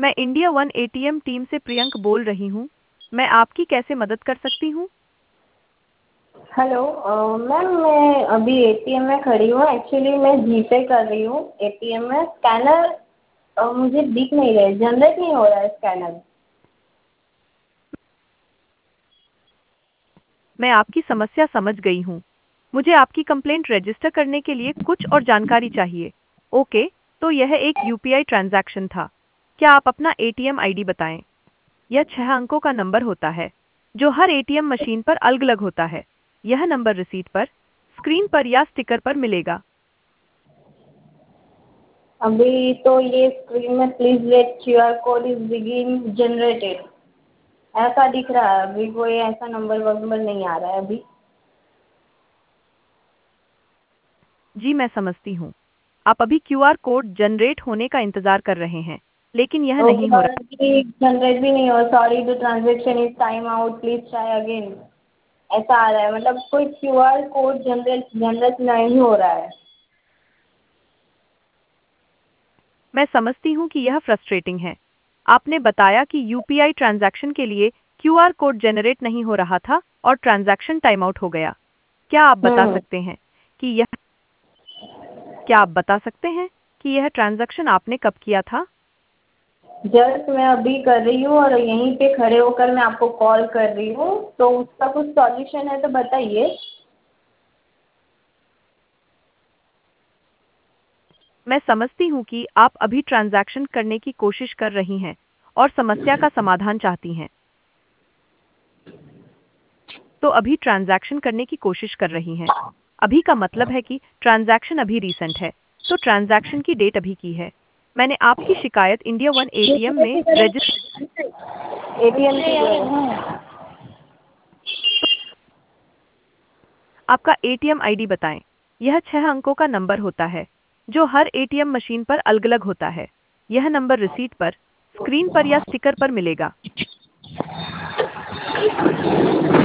मैं India one ATM team से प्रियंक बोल रही हूँ। मैं आपकी कैसे मदद कर सकती हूँ? हेलो मैम, मैं अभी एटीएम में खड़ी हूँ। एक्चुअली मैं जीपे कर रही हूँ एटीएम में। स्कैनर मुझे दिख नहीं रहे, जनरेट नहीं हो रहा है स्कैनर। मैं आपकी समस्या समझ गई हूँ। मुझे आपकी कंप्लेंट रजिस्टर करने के लिए कुछ और जानकारी चाहिए। ओके, तो यह एक यूपीआई ट्रांजैक्शन था। क्या आप अपना एटीएम आईडी बताएं? यह 6 अंकों का नंबर होता है, जो हर एटीएम मशीन पर अलग-अलग होता है। यह नंबर रिसीट पर, स्क्रीन पर या स्टिकर पर मिलेगा। अभी तो ये स्क्रीन में please let QR code is बिगिन जनरेटेड ऐसा दिख रहा है। अभी कोई ऐसा नंबर वंबर नहीं आ रहा है अभी। जी, मैं समझती हूँ। आप अभी क्यूआर कोड जनरेट होने का इंतजार कर रहे हैं, लेकिन यह नहीं ओके, हो और रहा। अभी जनरेट भी नहीं हो। Sorry, the transaction is time out, please try again ऐसा आ रहा है। मतलब कोई क्यूआर कोड जनरेट नहीं हो रहा है। मैं समझती हूँ कि यह फ्रस्ट्रेटिंग है। आपने बताया कि यूपीआई ट्रांजैक्शन के लिए क्यूआर कोड जनरेट नहीं हो रहा था और ट्रांजैक्शन टाइम आउट हो गया। क्या आप बता हम्म। सकते हैं कि यह क्या आप बता सकते हैं कि यह ट्रांजैक्शन आपने कब किया था? जस्ट मैं अभी कर रही हूँ और यहीं पे खड़े होकर मैं आपको कॉल कर रही हूँ, तो उसका कुछ सॉल्यूशन है तो बताइए। मैं समझती हूँ कि आप अभी ट्रांजैक्शन करने की कोशिश कर रही हैं और समस्या का समाधान चाहती हैं। तो अभी ट्रांजैक्शन करने की कोशिश कर रही हैं। अभी का मतलब है कि ट्रांजैक्शन अभी रीसेंट है, तो ट्रांजैक्शन की डेट अभी की है। मैंने आपकी शिकायत इंडिया वन एटीएम में रजिस्टर। एटीएम की जो है। आपका एटीएम आईडी बताएं। यह 6 अंकों का नंबर होता है, जो हर एटीएम मशीन पर अलग-अलग होता है। यह नंबर रिसीट पर, स्क्रीन पर या स्टिकर पर मिलेगा।